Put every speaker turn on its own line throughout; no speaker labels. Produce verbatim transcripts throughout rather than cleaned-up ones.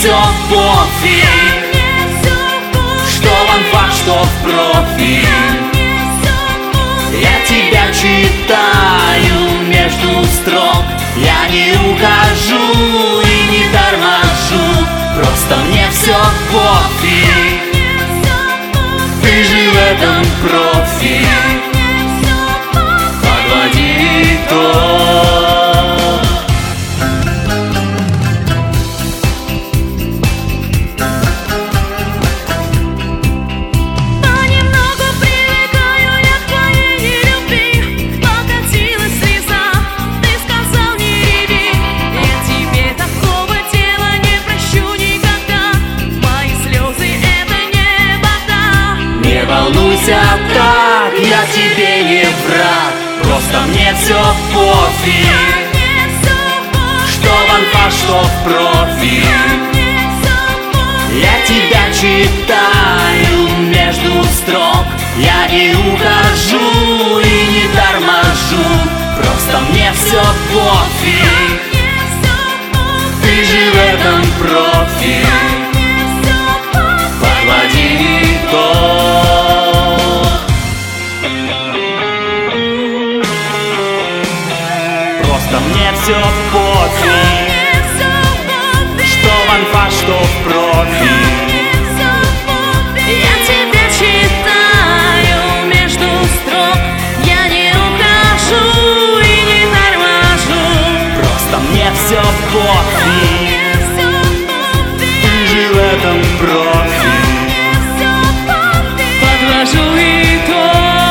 все пофиг, что в анфах, что в профиль. Я тебя читаю между строк, я не ухожу и не торможу, просто мне все пофиг, ты же в этом профи. Подводи итог. Не волнуйся так, я тебе не враг, просто мне все пофиг, что в анфах, что в профиль. Я тебя читаю между строк, я не ухожу и не торможу, просто мне все пофиг, ты же в этом профи. Подводи итог. Просто мне все пофиг, что в анфах, что в профиль.
Я тебя читаю между строк, я не ухожу и не торможу,
просто мне все пофиг, ты же в этом профи.
подвожу итог.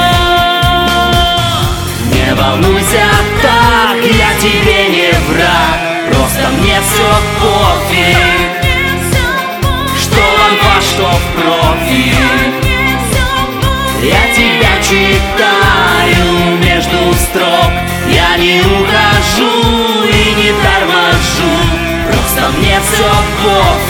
Не волнуйся так, я тебе не враг, просто мне все пофиг, что в анфах, что в профиль. Я тебя читаю между строк, я не ухожу и не торможу, просто мне все пофиг,